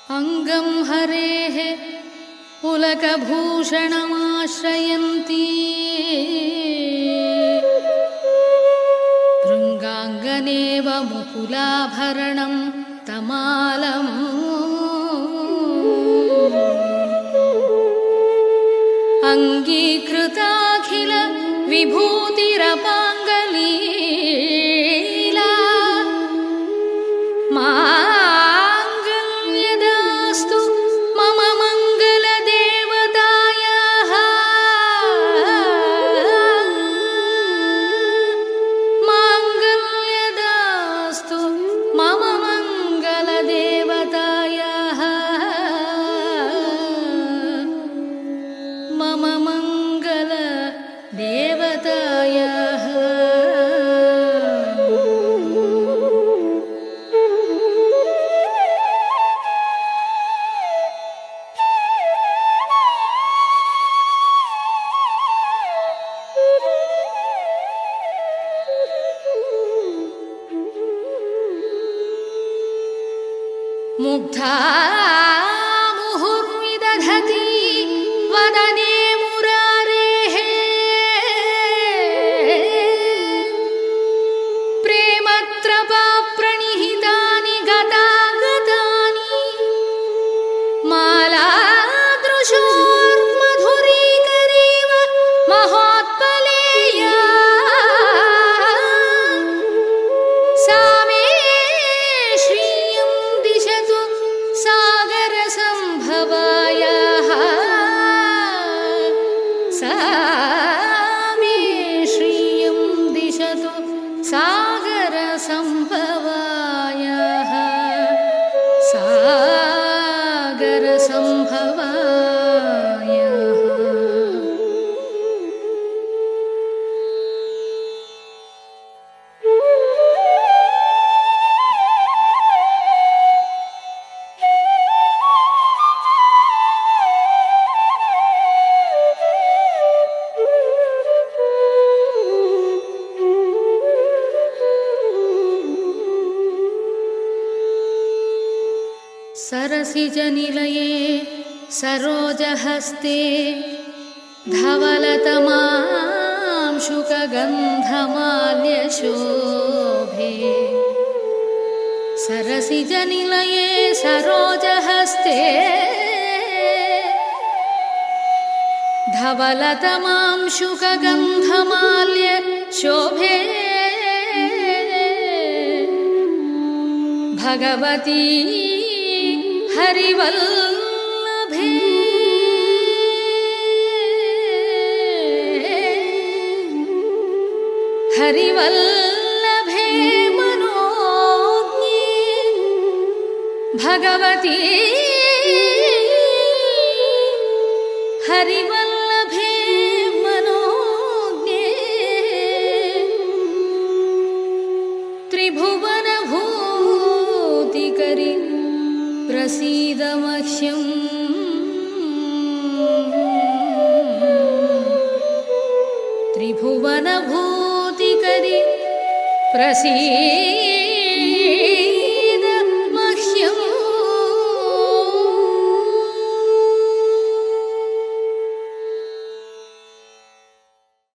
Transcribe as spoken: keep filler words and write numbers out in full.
अंगं हरेः पुलकभूषणमाश्रयन्ती भृङ्गाङ्गनेव मुकुलाभरणं तमालम् अङ्गीकृताखिल विभूतिरपाङ्गलीला माङ्गल्यदास्तु मम मङ्गलदेवतायाः माङ्गल्यदास्तु मम मङ्गलदेवतायाः मम मङ्गलदेवतायाः मुग्धा मुहुर्विदधति वदने मुरारेः प्रेमत्रपाप्रणिहितानि गतागतानि मालादृशोर्मधुरीकरेव महोत्पलेया सा मे श्रियं दिशतु सागरसम्भवायाः सा मे श्रियं दिशतु सागरसम्भवायाः सागरसम्भवायाः। सरसिजनिलये सरोजहस्ते धवलतमांशुकगन्धमाल्यशोभे सरसिजनिलये सरोजहस्ते धवलतमांशुकगन्धमाल्यशोभे भगवती हरिवल्लभे हरिवल्लभे मनोज्ञे भगवती हरिवल्लभे मनोज्ञे त्रिभुवनभूतिकरि प्रसीद मह्यं त्रिभुवनभूतिकरि प्रसीद